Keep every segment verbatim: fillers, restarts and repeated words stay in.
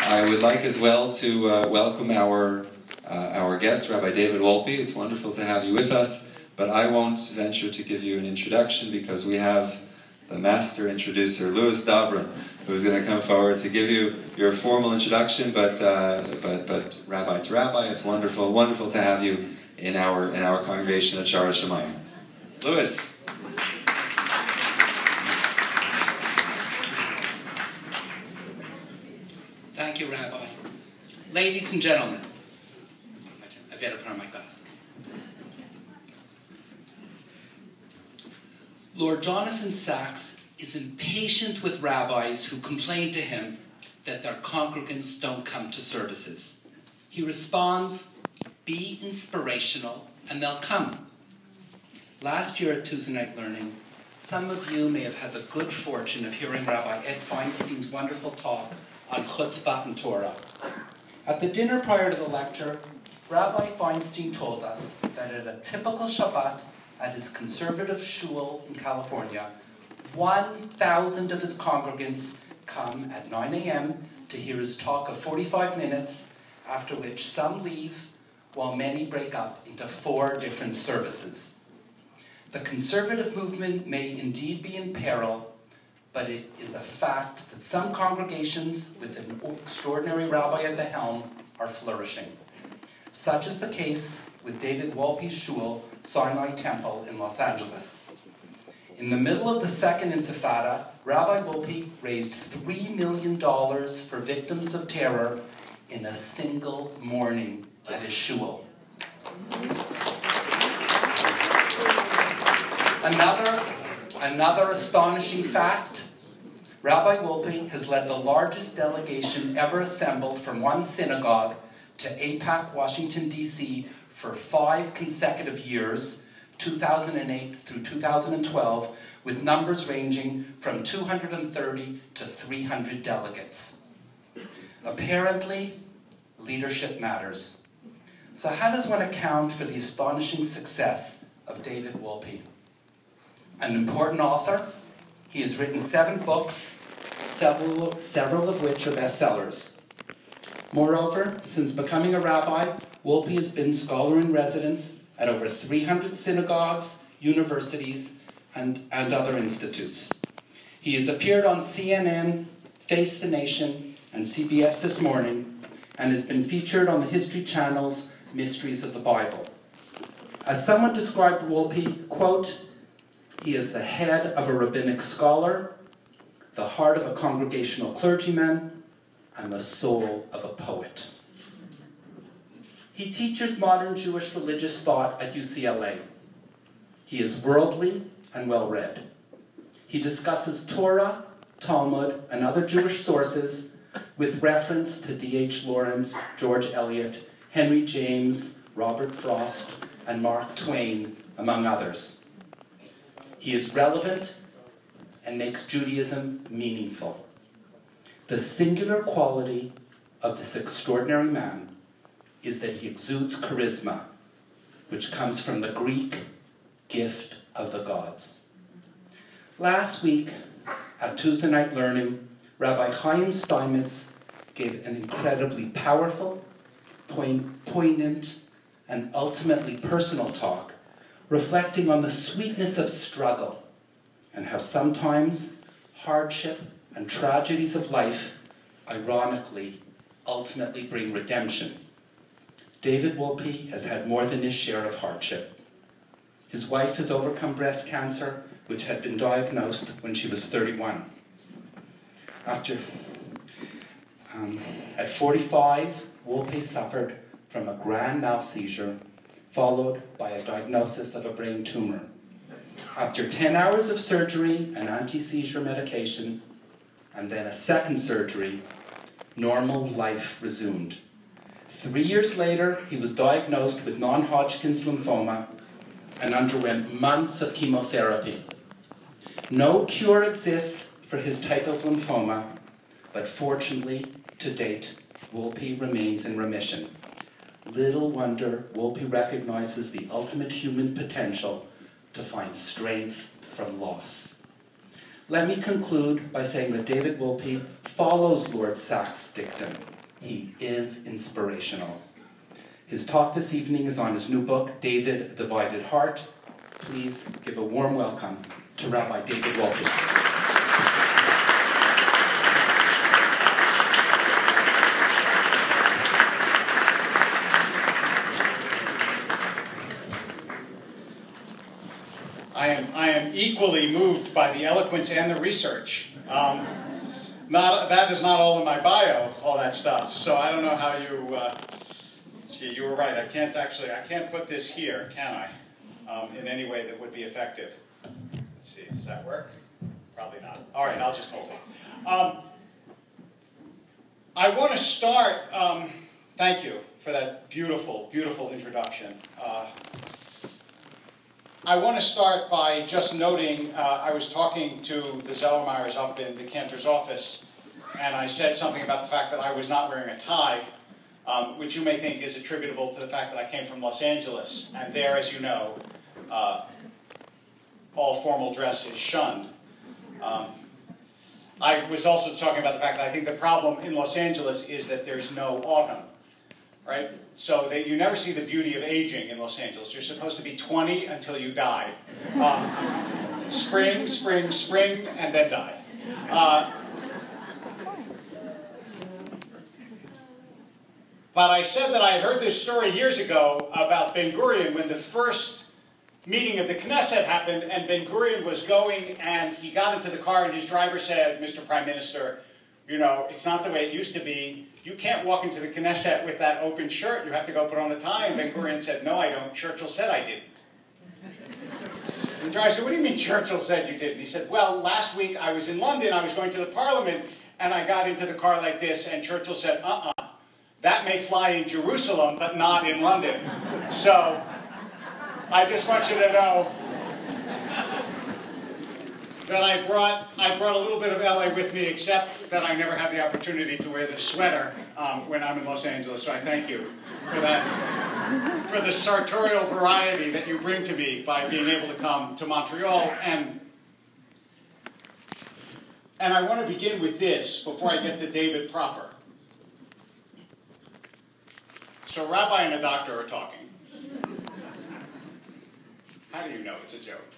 I would like as well to uh, welcome our, uh, our guest, Rabbi David Wolpe. It's wonderful to have you with us, but I won't venture to give you an introduction because we have the master introducer, Louis Dabrin, who's going to come forward to give you your formal introduction, but, uh, but, but rabbi to rabbi, it's wonderful, wonderful to have you in our, in our congregation at Shara Shemayim. Louis. Thank you, Rabbi. Ladies and gentlemen, I better put on my glasses. Lord Jonathan Sacks is impatient with rabbis who complain to him that their congregants don't come to services. He responds, be inspirational and they'll come. Last year at Tuesday Night Learning, some of you may have had the good fortune of hearing Rabbi Ed Feinstein's wonderful talk on Chutzpah and Torah. At the dinner prior to the lecture, Rabbi Feinstein told us that at a typical Shabbat at his conservative shul in California, one thousand of his congregants come at nine a m to hear his talk of forty-five minutes, after which some leave, while many break up into four different services. The conservative movement may indeed be in peril, but it is a fact that some congregations with an extraordinary rabbi at the helm are flourishing. Such is the case with David Wolpe's shul, Sinai Temple in Los Angeles. In the middle of the Second Intifada, Rabbi Wolpe raised three million dollars for victims of terror in a single morning at his shul. Another, another astonishing fact, Rabbi Wolpe has led the largest delegation ever assembled from one synagogue to AIPAC, Washington, D C for five consecutive years, two thousand eight through two thousand twelve, with numbers ranging from two hundred thirty to three hundred delegates. Apparently, leadership matters. So how does one account for the astonishing success of David Wolpe? An important author, he has written seven books, several, several of which are bestsellers. Moreover, since becoming a rabbi, Wolpe has been scholar in residence at over three hundred synagogues, universities, and, and other institutes. He has appeared on C N N, Face the Nation, and C B S This Morning, and has been featured on the History Channel's Mysteries of the Bible. As someone described Wolpe, quote, he is the head of a rabbinic scholar, the heart of a congregational clergyman, and the soul of a poet. He teaches modern Jewish religious thought at U C L A. He is worldly and well-read. He discusses Torah, Talmud, and other Jewish sources with reference to D H Lawrence, George Eliot, Henry James, Robert Frost, and Mark Twain, among others. He is relevant and makes Judaism meaningful. The singular quality of this extraordinary man is that he exudes charisma, which comes from the Greek gift of the gods. Last week, at Tuesday Night Learning, Rabbi Chaim Steinmetz gave an incredibly powerful, point, poignant, and ultimately personal talk, reflecting on the sweetness of struggle and how sometimes hardship and tragedies of life, ironically, ultimately bring redemption. David Wolpe has had more than his share of hardship. His wife has overcome breast cancer, which had been diagnosed when she was thirty-one. After, um, at forty-five, Wolpe suffered from a grand mal seizure, followed by a diagnosis of a brain tumor. After ten hours of surgery and anti-seizure medication, and then a second surgery, normal life resumed. Three years later, he was diagnosed with non-Hodgkin's lymphoma and underwent months of chemotherapy. No cure exists for his type of lymphoma, but fortunately, to date, Wolpe remains in remission. Little wonder Wolpe recognizes the ultimate human potential to find strength from loss. Let me conclude by saying that David Wolpe follows Lord Sachs' dictum. He is inspirational. His talk this evening is on his new book, David, A Divided Heart. Please give a warm welcome to Rabbi David Wolpe. I am, I am equally moved by the eloquence and the research. Um, not, that is not all in my bio, all that stuff. So I don't know how you, uh, gee, you were right. I can't actually, I can't put this here, can I, um, in any way that would be effective. Let's see, does that work? Probably not. All right, I'll just hold it. Um, I want to start, um, thank you for that beautiful, beautiful introduction. Uh, I want to start by just noting, uh, I was talking to the Zellermeyers up in the Cantor's office, and I said something about the fact that I was not wearing a tie, um, which you may think is attributable to the fact that I came from Los Angeles, and there, as you know, uh, all formal dress is shunned. Um, I was also talking about the fact that I think the problem in Los Angeles is that there's no autumn. Right? So that you never see the beauty of aging in Los Angeles. You're supposed to be twenty until you die. Um, spring, spring, spring, and then die. Uh, but I said that I had heard this story years ago about Ben Gurion when the first meeting of the Knesset happened, and Ben Gurion was going, and he got into the car, and his driver said, "Mister Prime Minister, you know, it's not the way it used to be. You can't walk into the Knesset with that open shirt. You have to go put on a tie." And Ben Gurion said, "No, I don't. Churchill said I did." And the driver said, "What do you mean Churchill said you did?" And he said, "Well, last week I was in London. I was going to the Parliament, and I got into the car like this, and Churchill said, uh-uh, that may fly in Jerusalem, but not in London. So I just want you to know that I brought, I brought a little bit of L A with me, except that I never had the opportunity to wear this sweater um, when I'm in Los Angeles. So I thank you for that, for the sartorial variety that you bring to me by being able to come to Montreal. And, and I want to begin with this before I get to David proper. So Rabbi and a doctor are talking. How do you know it's a joke?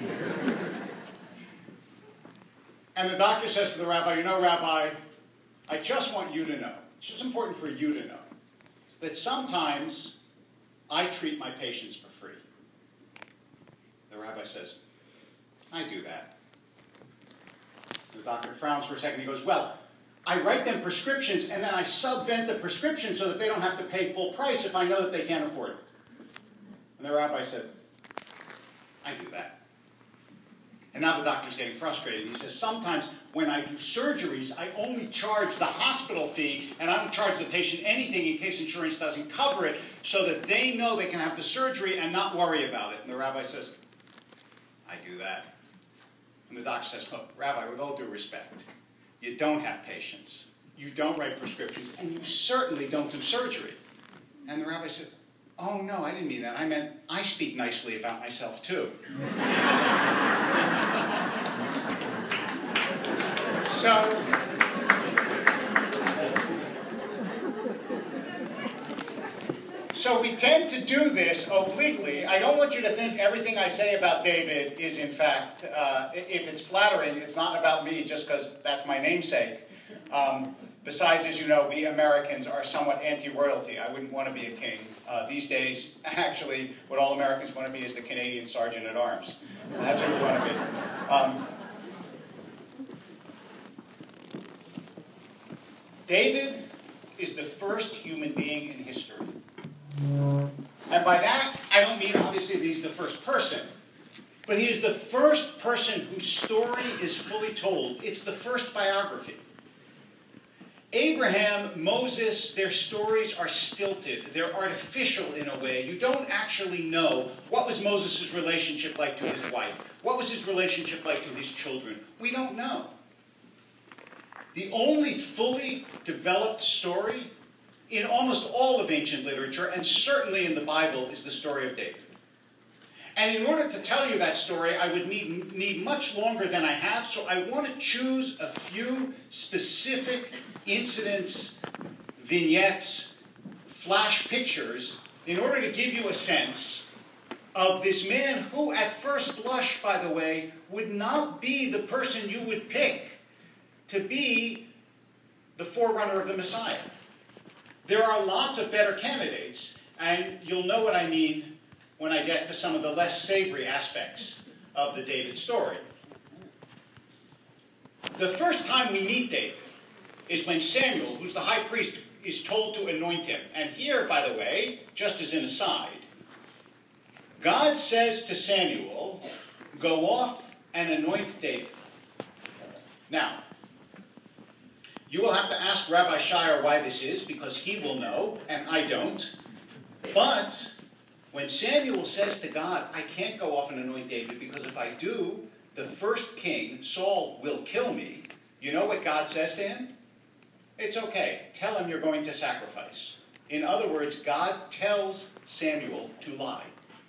And the doctor says to the rabbi, "You know, Rabbi, I just want you to know, it's just important for you to know, that sometimes I treat my patients for free." The rabbi says, "I do that." The doctor frowns for a second. He goes, "Well, I write them prescriptions, and then I subvent the prescription so that they don't have to pay full price if I know that they can't afford it." And the rabbi said, "I do that." And now the doctor's getting frustrated. He says, "Sometimes when I do surgeries, I only charge the hospital fee, and I don't charge the patient anything in case insurance doesn't cover it, so that they know they can have the surgery and not worry about it." And the rabbi says, "I do that." And the doctor says, "Look, Rabbi, with all due respect, you don't have patients, you don't write prescriptions, and you certainly don't do surgery." And the rabbi said, "Oh, no, I didn't mean that. I meant I speak nicely about myself, too." So, so we tend to do this obliquely. I don't want you to think everything I say about David is, in fact, uh, if it's flattering, it's not about me just because that's my namesake. Um, besides, as you know, we Americans are somewhat anti-royalty. I wouldn't want to be a king. Uh, these days, actually, what all Americans want to be is the Canadian Sergeant at Arms. That's what we want to be. Um, David is the first human being in history. And by that, I don't mean, obviously, that he's the first person. But he is the first person whose story is fully told. It's the first biography. Abraham, Moses, their stories are stilted. They're artificial in a way. You don't actually know what was Moses' relationship like to his wife. What was his relationship like to his children? We don't know. The only fully developed story in almost all of ancient literature, and certainly in the Bible, is the story of David. And in order to tell you that story, I would need, need much longer than I have, so I want to choose a few specific incidents, vignettes, flash pictures, in order to give you a sense of this man who, at first blush, by the way, would not be the person you would pick to be the forerunner of the Messiah. There are lots of better candidates, and you'll know what I mean when I get to some of the less savory aspects of the David story. The first time we meet David is when Samuel, who's the high priest, is told to anoint him. And here, by the way, just as an aside, God says to Samuel, go off and anoint David. Now, you will have to ask Rabbi Shire why this is, because he will know, and I don't. But when Samuel says to God, I can't go off and anoint David, because if I do, the first king, Saul, will kill me, you know what God says to him? It's okay. Tell him you're going to sacrifice. In other words, God tells Samuel to lie.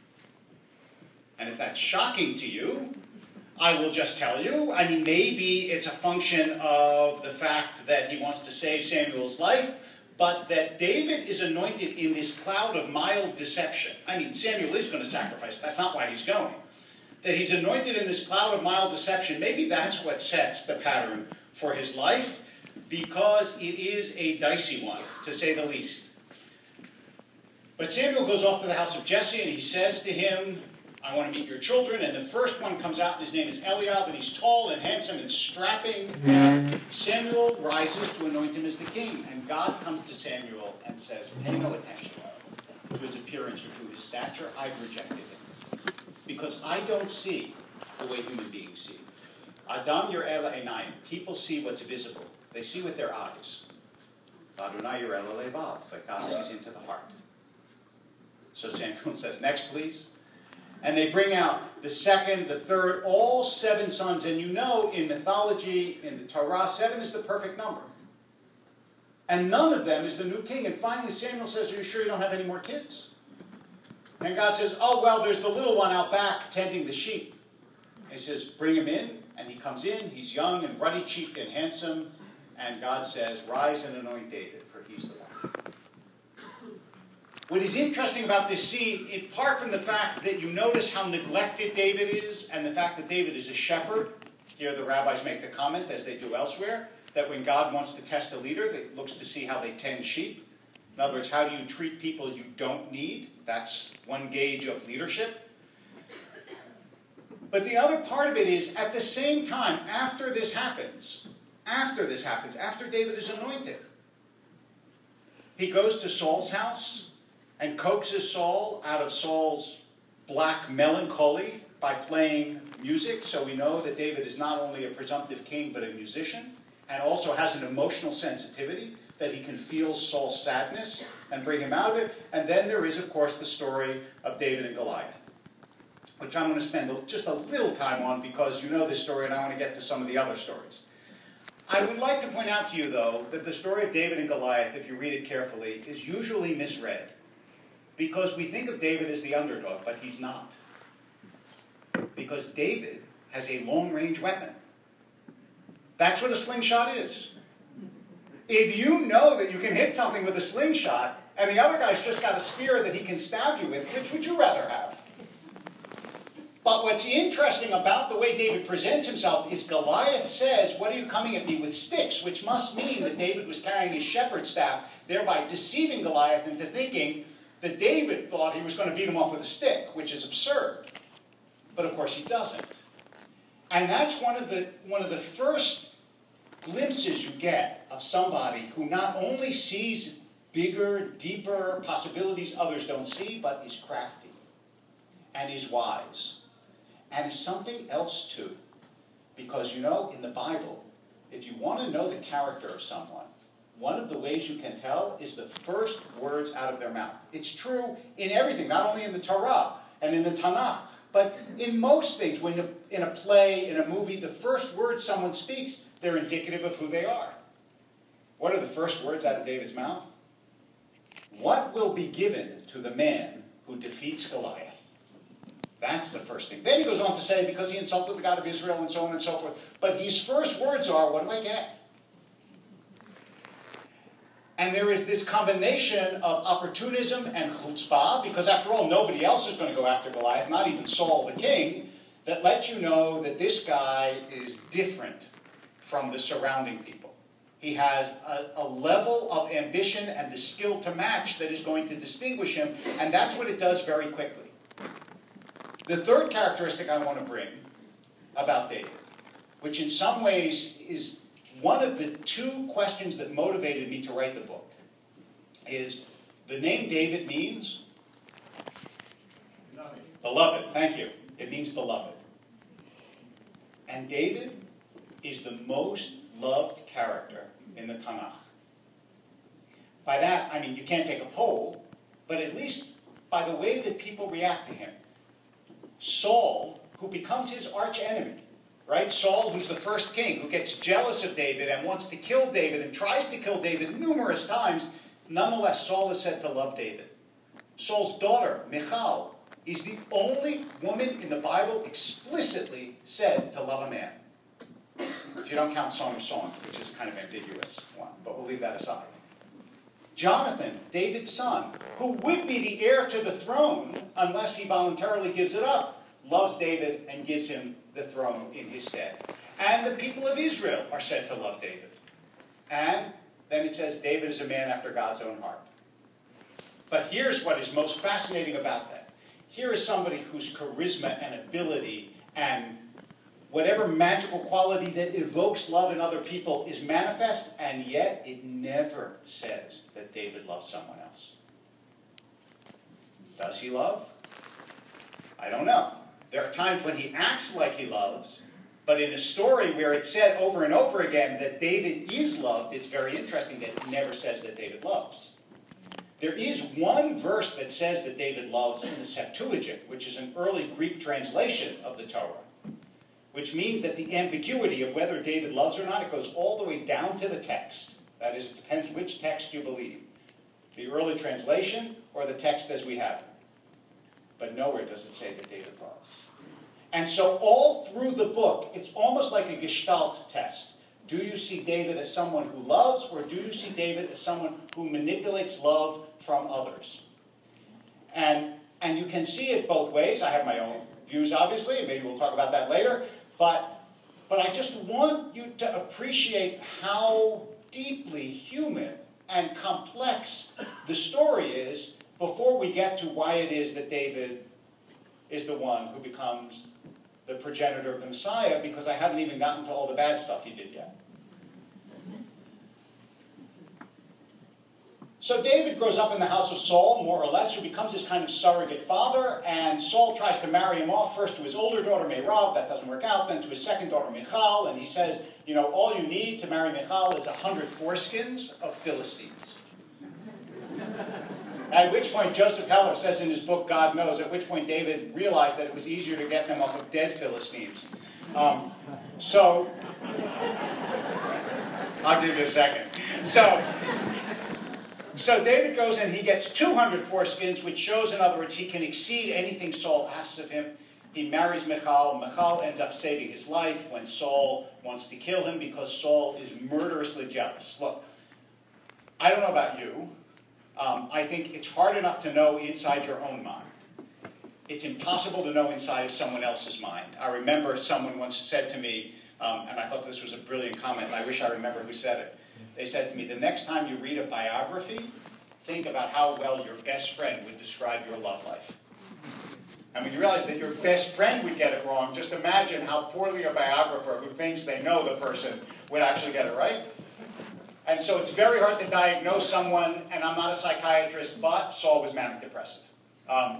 And if that's shocking to you, I will just tell you, I mean, maybe it's a function of the fact that he wants to save Samuel's life, but that David is anointed in this cloud of mild deception. I mean, Samuel is going to sacrifice. That's not why he's going. That he's anointed in this cloud of mild deception, maybe that's what sets the pattern for his life, because it is a dicey one, to say the least. But Samuel goes off to the house of Jesse, and he says to him, I want to meet your children. And the first one comes out, and his name is Eliab, and he's tall and handsome and strapping. And Samuel rises to anoint him as the king. And God comes to Samuel and says, pay no attention to his appearance or to his stature. I've rejected him. Because I don't see the way human beings see. Adam Yereh Einayim. People see what's visible. They see with their eyes. Adonai Yereh Levav. But God sees into the heart. So Samuel says, next please. And they bring out the second, the third, all seven sons. And you know, in mythology, in the Torah, seven is the perfect number. And none of them is the new king. And finally Samuel says, are you sure you don't have any more kids? And God says, oh, well, there's the little one out back tending the sheep. And he says, bring him in. And he comes in. He's young and ruddy-cheeked and handsome. And God says, rise and anoint David, for he's the one. What is interesting about this scene, apart from the fact that you notice how neglected David is, and the fact that David is a shepherd, here the rabbis make the comment, as they do elsewhere, that when God wants to test a leader, he looks to see how they tend sheep. In other words, how do you treat people you don't need? That's one gauge of leadership. But the other part of it is, at the same time, after this happens, after this happens, after David is anointed, he goes to Saul's house and coaxes Saul out of Saul's black melancholy by playing music. So we know that David is not only a presumptive king, but a musician, and also has an emotional sensitivity that he can feel Saul's sadness and bring him out of it. And then there is, of course, the story of David and Goliath, which I'm going to spend just a little time on because you know this story and I want to get to some of the other stories. I would like to point out to you, though, that the story of David and Goliath, if you read it carefully, is usually misread. Because we think of David as the underdog, but he's not. Because David has a long-range weapon. That's what a slingshot is. If you know that you can hit something with a slingshot, and the other guy's just got a spear that he can stab you with, which would you rather have? But what's interesting about the way David presents himself is Goliath says, what are you coming at me with sticks? Which must mean that David was carrying his shepherd's staff, thereby deceiving Goliath into thinking that David thought he was going to beat him off with a stick, which is absurd. But of course he doesn't. And that's one of the, one of the first glimpses you get of somebody who not only sees bigger, deeper possibilities others don't see, but is crafty and is wise. And is something else too. Because you know, in the Bible, if you want to know the character of someone, one of the ways you can tell is the first words out of their mouth. It's true in everything, not only in the Torah and in the Tanakh, but in most things. When in a play, in a movie, the first words someone speaks, they're indicative of who they are. What are the first words out of David's mouth? What will be given to the man who defeats Goliath? That's the first thing. Then he goes on to say, because he insulted the God of Israel and so on and so forth. But his first words are, what do I get? And there is this combination of opportunism and chutzpah, because after all, nobody else is going to go after Goliath, not even Saul the king, that lets you know that this guy is different from the surrounding people. He has a, a level of ambition and the skill to match that is going to distinguish him, and that's what it does very quickly. The third characteristic I want to bring about David, which in some ways is one of the two questions that motivated me to write the book, is the name David means beloved. Thank you. It means beloved. And David is the most loved character in the Tanakh. By that, I mean you can't take a poll, but at least by the way that people react to him. Saul, who becomes his archenemy, right? Saul, who's the first king, who gets jealous of David and wants to kill David and tries to kill David numerous times, nonetheless, Saul is said to love David. Saul's daughter, Michal, is the only woman in the Bible explicitly said to love a man. If you don't count Song of Songs, which is a kind of ambiguous one, but we'll leave that aside. Jonathan, David's son, who would be the heir to the throne unless he voluntarily gives it up, loves David and gives him the throne in his stead. And the people of Israel are said to love David. And then it says David is a man after God's own heart. But here's what is most fascinating about that. Here is somebody whose charisma and ability and whatever magical quality that evokes love in other people is manifest, and yet it never says that David loves someone else. Does he love? I don't know. There are times when he acts like he loves, but in a story where it's said over and over again that David is loved, it's very interesting that it never says that David loves. There is one verse that says that David loves in the Septuagint, which is an early Greek translation of the Torah, which means that the ambiguity of whether David loves or not, it goes all the way down to the text. That is, it depends which text you believe. The early translation or the text as we have it. But nowhere does it say that David loves. And so all through the book, it's almost like a Gestalt test. Do you see David as someone who loves, or do you see David as someone who manipulates love from others? And, and you can see it both ways. I have my own views, obviously, and maybe we'll talk about that later. But, but I just want you to appreciate how deeply human and complex the story is before we get to why it is that David is the one who becomes the progenitor of the Messiah, because I haven't even gotten to all the bad stuff he did yet. So David grows up in the house of Saul, more or less, who becomes his kind of surrogate father, and Saul tries to marry him off, first to his older daughter, Merab, that doesn't work out, then to his second daughter, Michal, and he says, you know, all you need to marry Michal is a hundred foreskins of Philistines. At which point, Joseph Heller says in his book, God Knows, at which point David realized that it was easier to get them off of dead Philistines. Um, so, I'll give you a second. So, so David goes and he gets two hundred foreskins, which shows, in other words, he can exceed anything Saul asks of him. He marries Michal. Michal ends up saving his life when Saul wants to kill him because Saul is murderously jealous. Look, I don't know about you. Um, I think it's hard enough to know inside your own mind. It's impossible to know inside of someone else's mind. I remember someone once said to me, um, and I thought this was a brilliant comment, and I wish I remember who said it. They said to me, the next time you read a biography, think about how well your best friend would describe your love life. And when you realize that your best friend would get it wrong, just imagine how poorly a biographer who thinks they know the person would actually get it right. And so it's very hard to diagnose someone, and I'm not a psychiatrist, but Saul was manic depressive. Um,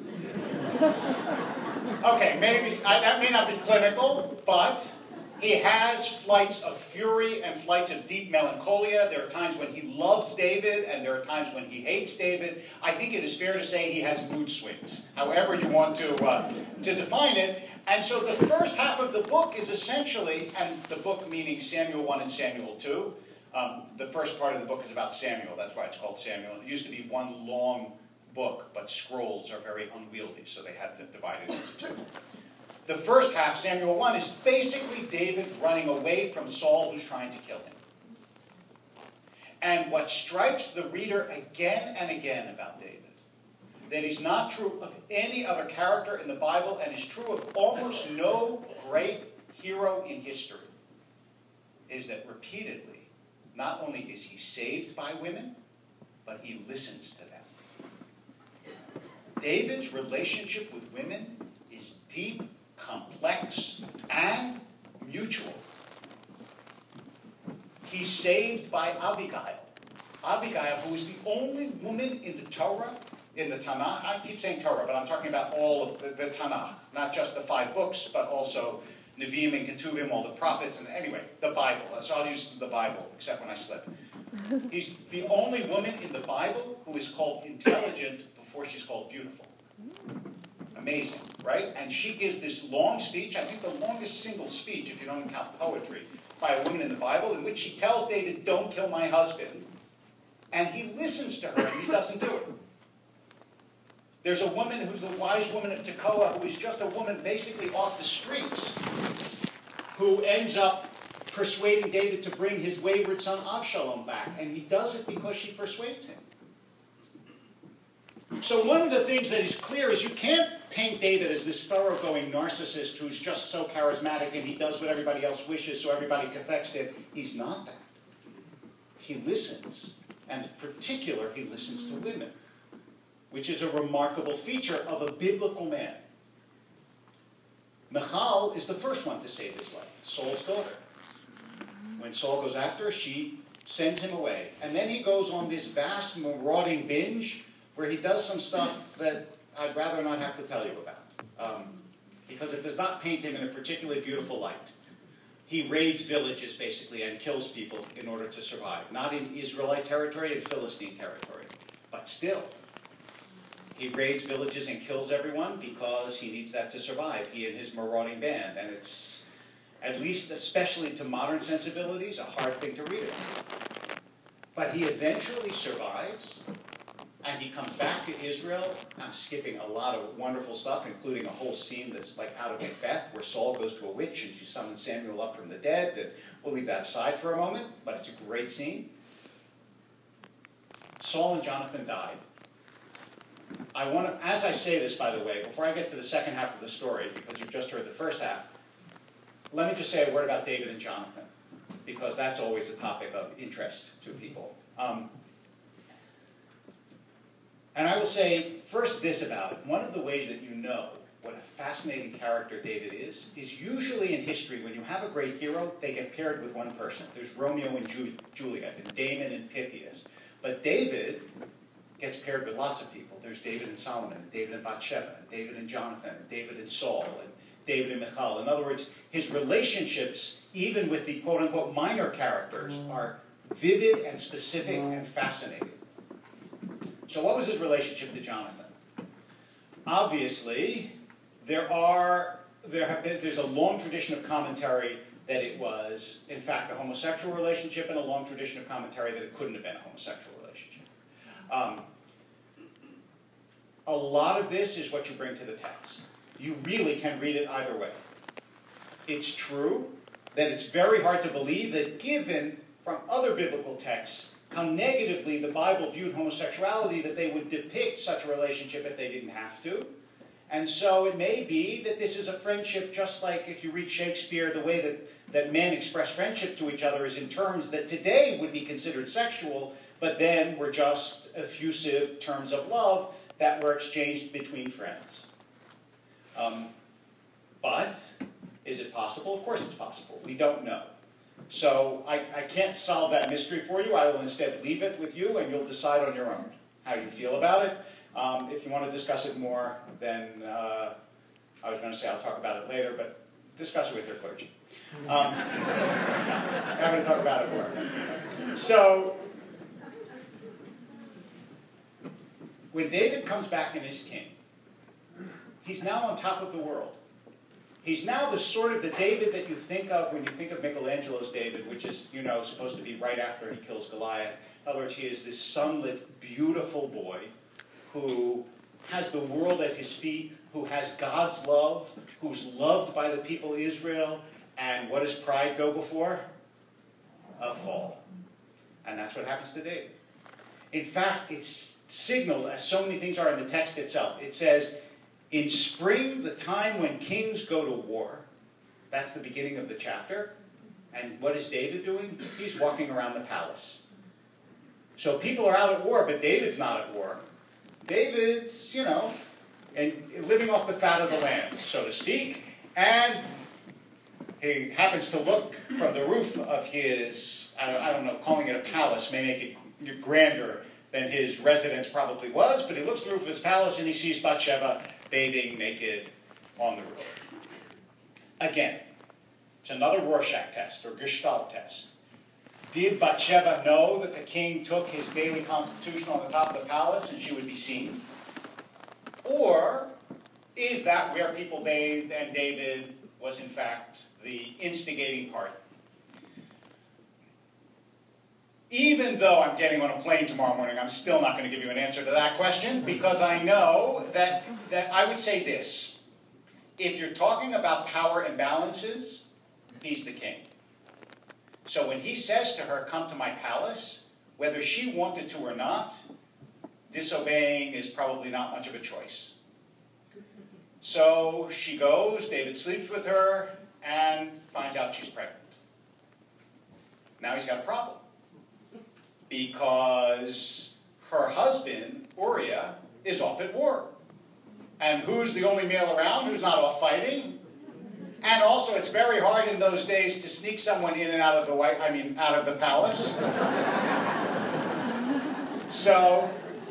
okay, maybe, I, that may not be clinical, but he has flights of fury and flights of deep melancholia. There are times when he loves David, and there are times when he hates David. I think it is fair to say he has mood swings, however you want to, uh, to define it. And so the first half of the book is essentially, and the book meaning Samuel one and Samuel two, Um, the first part of the book is about Samuel. That's why it's called Samuel. It used to be one long book, but scrolls are very unwieldy, so they had to divide it into two. The first half, Samuel one, is basically David running away from Saul, who's trying to kill him. And what strikes the reader again and again about David, that is not true of any other character in the Bible and is true of almost no great hero in history, is that repeatedly, not only is he saved by women, but he listens to them. David's relationship with women is deep, complex, and mutual. He's saved by Abigail. Abigail, who is the only woman in the Torah, in the Tanakh. I keep saying Torah, but I'm talking about all of the, the Tanakh. Not just the five books, but also Nevi'im and Ketuvim, all the prophets, and anyway, the Bible. So I'll use the Bible, except when I slip. He's the only woman in the Bible who is called intelligent before she's called beautiful. Amazing, right? And she gives this long speech, I think the longest single speech, if you don't count poetry, by a woman in the Bible, in which she tells David, don't kill my husband. And he listens to her, and he doesn't do it. There's a woman who's the wise woman of Tekoa, who is just a woman basically off the streets, who ends up persuading David to bring his wayward son Avshalom back. And he does it because she persuades him. So one of the things that is clear is you can't paint David as this thoroughgoing narcissist who's just so charismatic and he does what everybody else wishes so everybody cathects him. He's not that. He listens. And in particular, he listens to women, which is a remarkable feature of a biblical man. Michal is the first one to save his life, Saul's daughter. When Saul goes after her, she sends him away. And then he goes on this vast marauding binge where he does some stuff that I'd rather not have to tell you about, um, because it does not paint him in a particularly beautiful light. He raids villages, basically, and kills people in order to survive. Not in Israelite territory, in Philistine territory. But still, he raids villages and kills everyone because he needs that to survive, he and his marauding band. And it's, at least especially to modern sensibilities, a hard thing to read about. But he eventually survives. And he comes back to Israel. I'm skipping a lot of wonderful stuff, including a whole scene that's like out of Macbeth, where Saul goes to a witch and she summons Samuel up from the dead. And we'll leave that aside for a moment, but it's a great scene. Saul and Jonathan died. I want to, as I say this, by the way, before I get to the second half of the story, because you've just heard the first half, let me just say a word about David and Jonathan, because that's always a topic of interest to people. Um, And I will say, first, this about it. One of the ways that you know what a fascinating character David is, is usually in history, when you have a great hero, they get paired with one person. There's Romeo and Ju Juliet, and Damon and Pythias. But David gets paired with lots of people. There's David and Solomon, and David and Bathsheba, and David and Jonathan, and David and Saul, and David and Michal. In other words, his relationships, even with the quote-unquote minor characters, are vivid and specific and fascinating. So what was his relationship to Jonathan? Obviously, there are there have been there's a long tradition of commentary that it was, in fact, a homosexual relationship, and a long tradition of commentary that it couldn't have been a homosexual relationship. Um, a lot of this is what you bring to the text. You really can read it either way. It's true that it's very hard to believe that, given from other biblical texts how negatively the Bible viewed homosexuality, that they would depict such a relationship if they didn't have to. And so it may be that this is a friendship just like if you read Shakespeare, the way that, that men express friendship to each other is in terms that today would be considered sexual, but then were just effusive terms of love that were exchanged between friends. Um, but is it possible? Of course it's possible. We don't know. So I, I can't solve that mystery for you. I will instead leave it with you, and you'll decide on your own how you feel about it. Um, if you want to discuss it more, then uh, I was going to say I'll talk about it later, but discuss it with your clergy. Um, I'm going to talk about it more. So when David comes back and is king, he's now on top of the world. He's now the sort of the David that you think of when you think of Michelangelo's David, which is, you know, supposed to be right after he kills Goliath. In other words, he is this sunlit, beautiful boy who has the world at his feet, who has God's love, who's loved by the people of Israel, and what does pride go before? A fall. And that's what happens to David. In fact, it's signaled, as so many things are in the text itself. It says, in spring, the time when kings go to war, that's the beginning of the chapter. And what is David doing? He's walking around the palace. So people are out at war, but David's not at war. David's, you know, and living off the fat of the land, so to speak. And he happens to look from the roof of his, I don't, I don't know, calling it a palace may make it grander than his residence probably was, but he looks through the roof of his palace and he sees Bathsheba bathing naked on the roof. Again, it's another Rorschach test or Gestalt test. Did Bathsheba know that the king took his daily constitution on the top of the palace and she would be seen? Or is that where people bathed and David was in fact the instigating party? Even though I'm getting on a plane tomorrow morning, I'm still not going to give you an answer to that question, because I know that, that I would say this. If you're talking about power imbalances, he's the king. So when he says to her, come to my palace, whether she wanted to or not, disobeying is probably not much of a choice. So she goes, David sleeps with her, and finds out she's pregnant. Now he's got a problem. Because her husband, Uriah, is off at war. And who's the only male around who's not off fighting? And also, it's very hard in those days to sneak someone in and out of the white, I mean, out of the palace. so,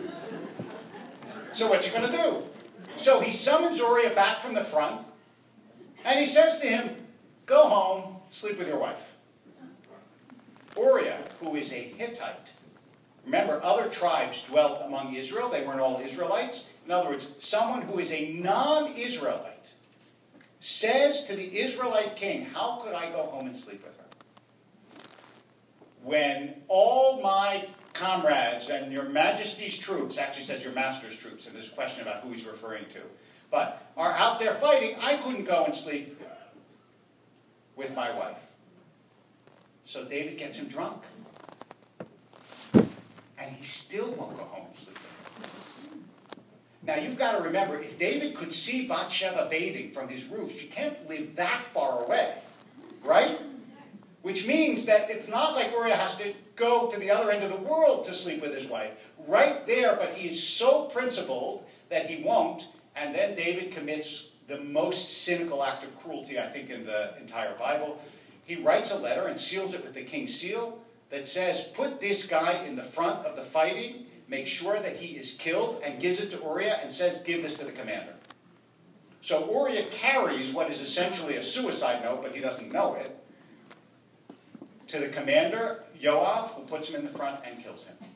so what you going to do? So he summons Uriah back from the front, and he says to him, go home, sleep with your wife. Uriah, who is a Hittite. Remember, other tribes dwelt among Israel. They weren't all Israelites. In other words, someone who is a non-Israelite says to the Israelite king, how could I go home and sleep with her? When all my comrades and your majesty's troops, actually says your master's troops, and there's a question about who he's referring to, but are out there fighting, I couldn't go and sleep with my wife. So David gets him drunk. And he still won't go home and sleep with her. Now you've got to remember, if David could see Bathsheba bathing from his roof, she can't live that far away. Right? Which means that it's not like Uriah has to go to the other end of the world to sleep with his wife. Right there, but he is so principled that he won't. And then David commits the most cynical act of cruelty, I think, in the entire Bible. He writes a letter and seals it with the king's seal that says, put this guy in the front of the fighting, make sure that he is killed, and gives it to Uriah and says, give this to the commander. So Uriah carries what is essentially a suicide note, but he doesn't know it, to the commander, Yoav, who puts him in the front and kills him.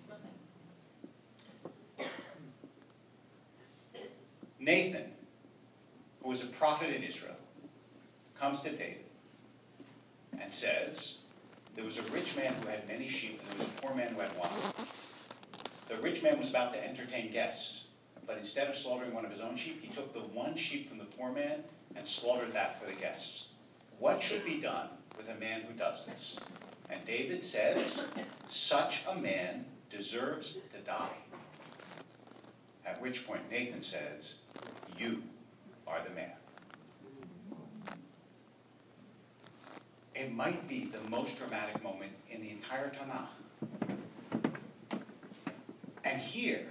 Nathan, who was a prophet in Israel, comes to David and says, there was a rich man who had many sheep, and there was a poor man who had one. The rich man was about to entertain guests, but instead of slaughtering one of his own sheep, he took the one sheep from the poor man and slaughtered that for the guests. What should be done with a man who does this? And David says, such a man deserves to die. At which point Nathan says, you are the man. It might be the most dramatic moment in the entire Tanakh. And here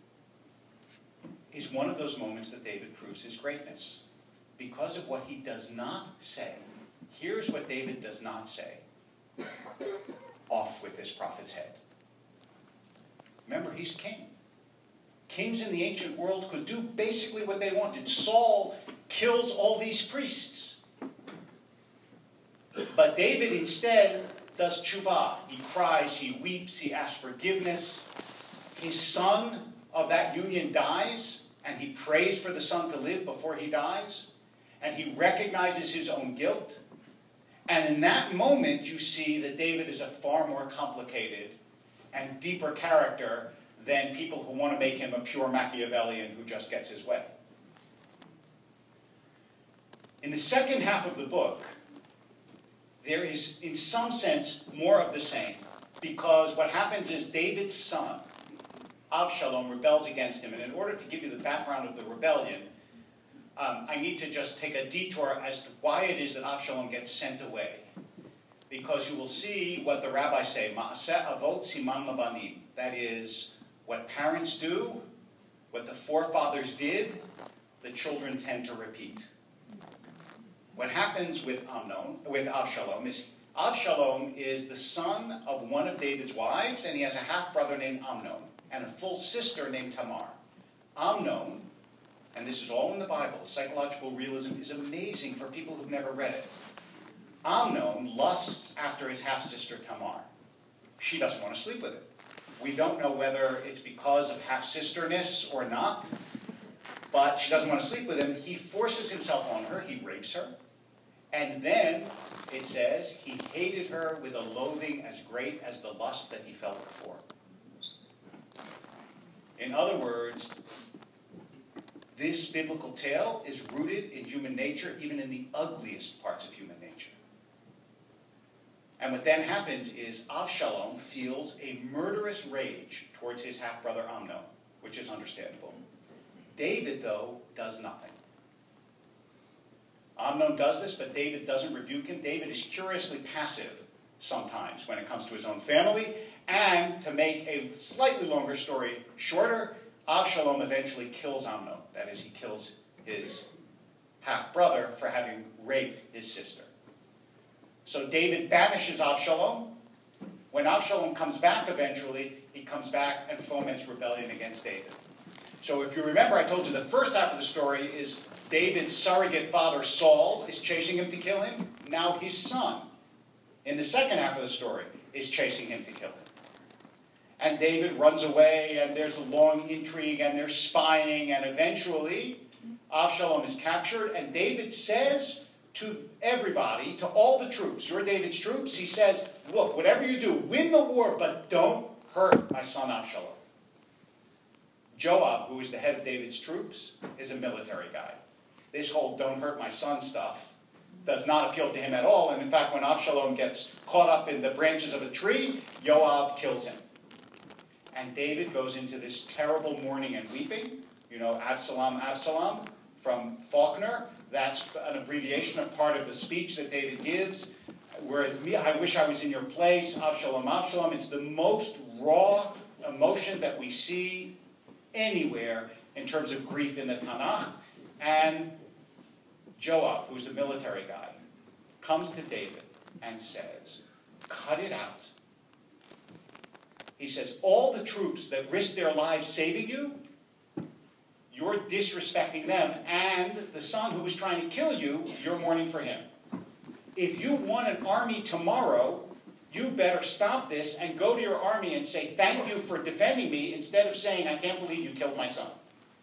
is one of those moments that David proves his greatness. Because of what he does not say. Here's what David does not say. Off with this prophet's head. Remember, he's king. Kings in the ancient world could do basically what they wanted. Saul kills all these priests. But David instead does tshuva. He cries, he weeps, he asks forgiveness. His son of that union dies, and he prays for the son to live before he dies. And he recognizes his own guilt. And in that moment, you see that David is a far more complicated and deeper character than people who want to make him a pure Machiavellian who just gets his way. In the second half of the book, there is, in some sense, more of the same. Because what happens is David's son, Avshalom, rebels against him. And in order to give you the background of the rebellion, um, I need to just take a detour as to why it is that Avshalom gets sent away. Because you will see what the rabbis say, Ma'aseh avot siman labanim. That is, what parents do, what the forefathers did, the children tend to repeat. What happens with Amnon, with Avshalom, is Avshalom is the son of one of David's wives, and he has a half-brother named Amnon, and a full sister named Tamar. Amnon, and this is all in the Bible, psychological realism is amazing for people who've never read it. Amnon lusts after his half-sister Tamar. She doesn't want to sleep with him. We don't know whether it's because of half-sisterness or not, but she doesn't want to sleep with him. He forces himself on her. He rapes her. And then, it says, he hated her with a loathing as great as the lust that he felt before. In other words, this biblical tale is rooted in human nature, even in the ugliest parts of human nature. And what then happens is Avshalom feels a murderous rage towards his half-brother Amnon, which is understandable. David, though, does nothing. Amnon does this, but David doesn't rebuke him. David is curiously passive sometimes when it comes to his own family. And to make a slightly longer story shorter, Avshalom eventually kills Amnon. That is, he kills his half-brother for having raped his sister. So David banishes Avshalom. When Avshalom comes back eventually, he comes back and foments rebellion against David. So if you remember, I told you the first half of the story is David's surrogate father, Saul, is chasing him to kill him. Now his son, in the second half of the story, is chasing him to kill him. And David runs away, and there's a long intrigue, and there's spying, and eventually Avshalom is captured, and David says to everybody, to all the troops, you're David's troops, he says, look, whatever you do, win the war, but don't hurt my son Avshalom. Joab, who is the head of David's troops, is a military guy. This whole don't hurt my son stuff does not appeal to him at all. And in fact, when Avshalom gets caught up in the branches of a tree, Joab kills him. And David goes into this terrible mourning and weeping. You know, Absalom, Absalom from Faulkner. That's an abbreviation of part of the speech that David gives. Where I wish I was in your place, Avshalom, Avshalom. It's the most raw emotion that we see anywhere in terms of grief in the Tanakh. And Joab, who's the military guy, comes to David and says, cut it out. He says, all the troops that risked their lives saving you, you're disrespecting them, and the son who was trying to kill you, you're mourning for him. If you want an army tomorrow, you better stop this and go to your army and say, thank you for defending me, instead of saying, I can't believe you killed my son.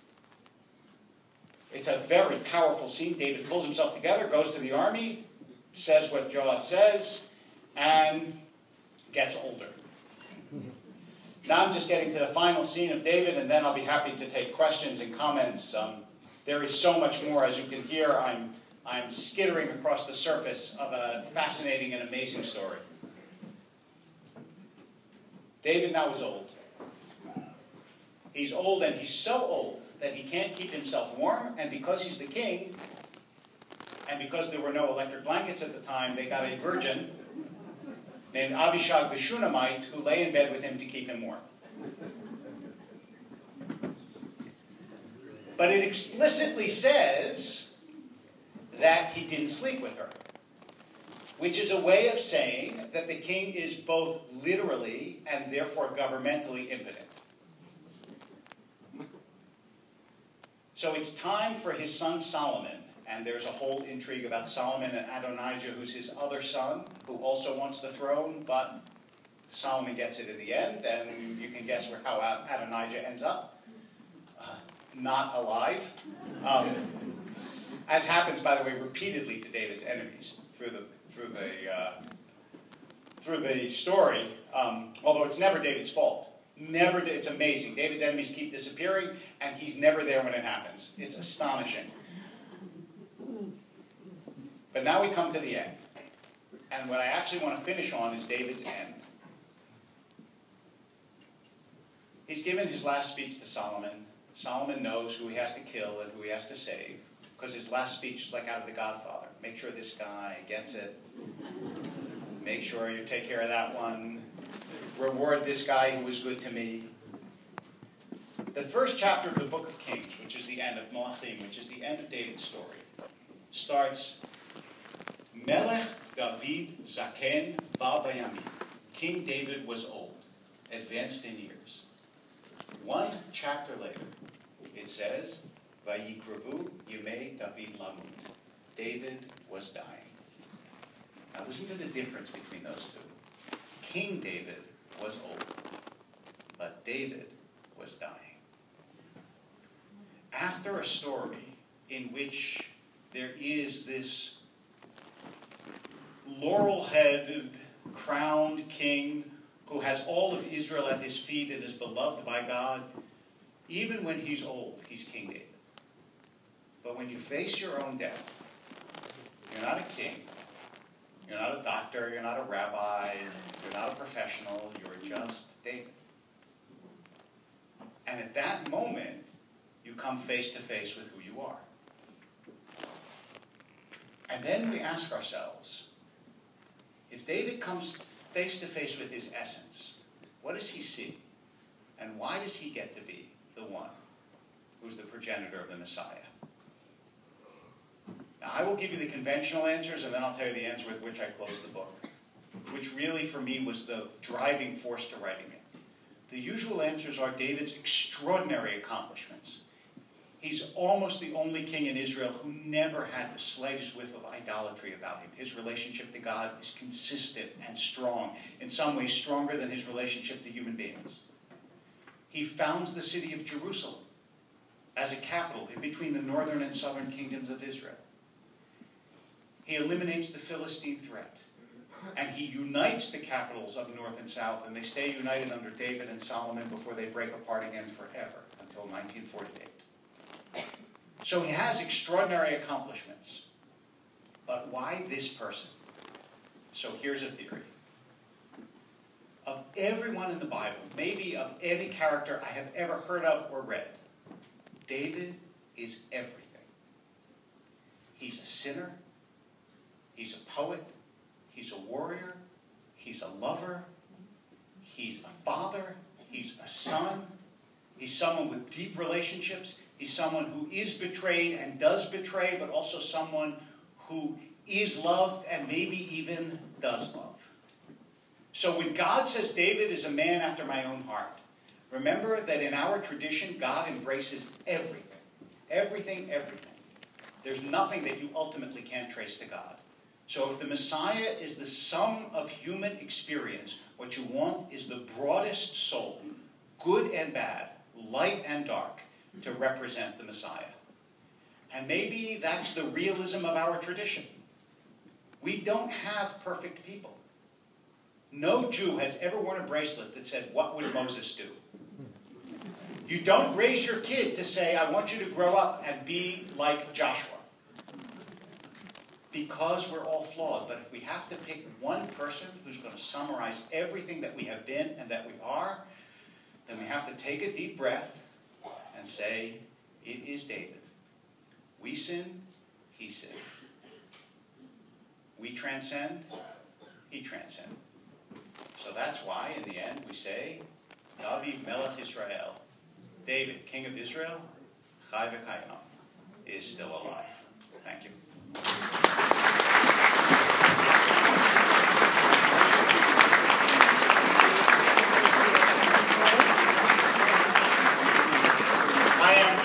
It's a very powerful scene. David pulls himself together, goes to the army, says what Joab says, and gets older. Now I'm just getting to the final scene of David, and then I'll be happy to take questions and comments. Um, there is so much more. As you can hear, I'm, I'm skittering across the surface of a fascinating and amazing story. David now is old. He's old, and he's so old that he can't keep himself warm, and because he's the king, and because there were no electric blankets at the time, they got a virgin named Abishag the Shunammite who lay in bed with him to keep him warm. But it explicitly says that he didn't sleep with her, which is a way of saying that the king is both literally and therefore governmentally impotent. So it's time for his son Solomon, and there's a whole intrigue about Solomon and Adonijah, who's his other son, who also wants the throne, but Solomon gets it in the end, and you can guess where, how Adonijah ends up. Uh, not alive. Um, as happens, by the way, repeatedly to David's enemies through the, through the, uh, through the story, um, although it's never David's fault. Never, it's amazing. David's enemies keep disappearing, and he's never there when it happens. It's astonishing. But now we come to the end. And what I actually want to finish on is David's end. He's given his last speech to Solomon. Solomon knows who he has to kill and who he has to save, because his last speech is like out of The Godfather. Make sure this guy gets it. Make sure you take care of that one. Reward this guy who was good to me. The first chapter of the book of Kings, which is the end of Melachim, which is the end of David's story, starts, Melech David Zaken Ba Bayamim. King David was old, advanced in years. One chapter later, it says, Vayikrevu Yemei David Lamut. David was dying. Now listen to the difference between those two. King David was old, but David was dying. After a story in which there is this laurel-headed, crowned king who has all of Israel at his feet and is beloved by God, even when he's old, he's King David. But when you face your own death, you're not a king, you're not a doctor, you're not a rabbi, you're not a professional, you're just David. And at that moment, you come face to face with who you are. And then we ask ourselves, if David comes face to face with his essence, what does he see? And why does he get to be the one who's the progenitor of the Messiah? Now, I will give you the conventional answers, and then I'll tell you the answer with which I closed the book, which really, for me, was the driving force to writing it. The usual answers are David's extraordinary accomplishments. He's almost the only king in Israel who never had the slightest whiff of idolatry about him. His relationship to God is consistent and strong, in some ways stronger than his relationship to human beings. He founds the city of Jerusalem as a capital in between the northern and southern kingdoms of Israel. He eliminates the Philistine threat, and he unites the capitals of north and south, and they stay united under David and Solomon before they break apart again forever, until nineteen forty-eight. So he has extraordinary accomplishments. But why this person? So here's a theory. Of everyone in the Bible, maybe of any character I have ever heard of or read, David is everything. He's a sinner. He's a poet. He's a warrior. He's a lover. He's a father. He's a son. He's someone with deep relationships. He's someone who is betrayed and does betray, but also someone who is loved and maybe even does love. So when God says David is a man after my own heart, remember that in our tradition, God embraces everything. Everything, everything. There's nothing that you ultimately can't trace to God. So if the Messiah is the sum of human experience, what you want is the broadest soul, good and bad, light and dark, to represent the Messiah. And maybe that's the realism of our tradition. We don't have perfect people. No Jew has ever worn a bracelet that said, "What would Moses do?" You don't raise your kid to say, "I want you to grow up and be like Joshua." Because we're all flawed. But if we have to pick one person who's going to summarize everything that we have been and that we are, then we have to take a deep breath and say, it is David. We sin, he sinned. We transcend, he transcended. So that's why, in the end, we say, David Melech Israel, David, king of Israel, Chai v'Kayam, is still alive. Thank you.